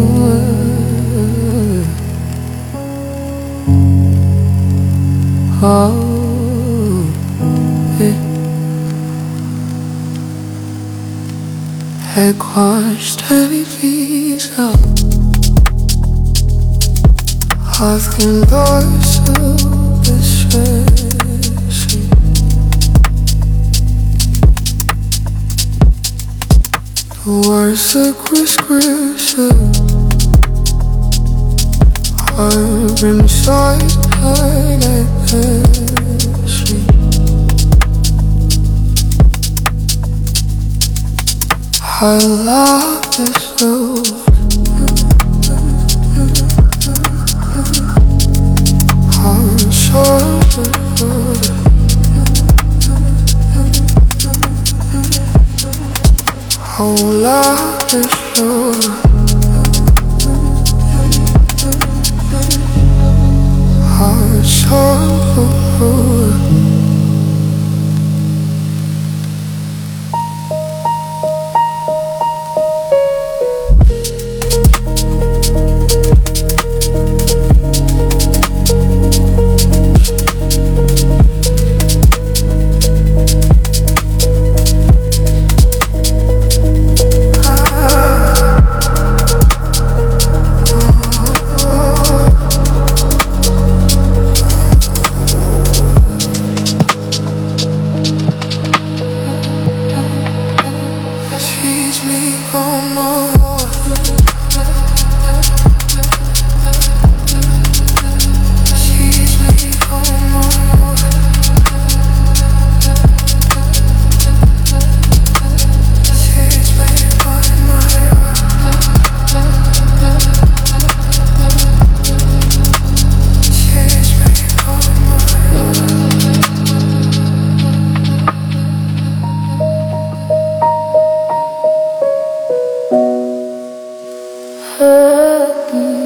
Oh, yeah. Head crushed, heavy visa. Asking doors to distressing. The words like prescription. I've been inside like I love this road. I'm sorry. I love this road. I'm sorry. Teach me one more. Teach me one more. Teach me one more. Teach me one more.